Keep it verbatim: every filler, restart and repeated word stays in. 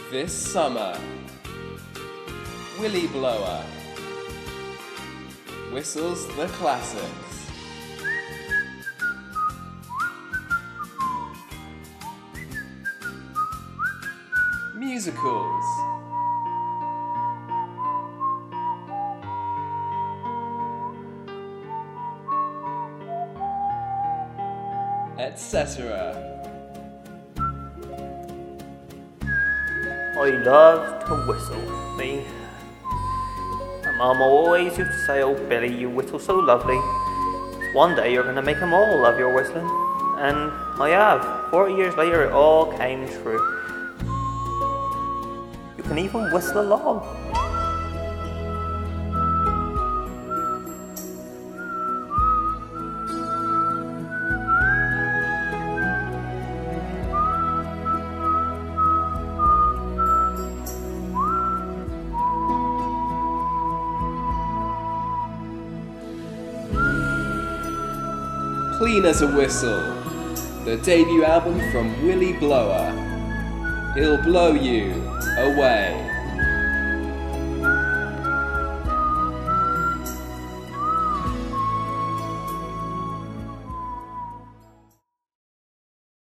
This summer, Willy Blower whistles the classics. Musicals. et cetera. I love to whistle, me. My mum always used to say, "Oh Billy, you whistle so lovely. One day you're going to make them all love your whistling." And I have. Forty years later it all came true. You can even whistle along. Clean as a Whistle, the debut album from Willy Blower. He'll blow you away.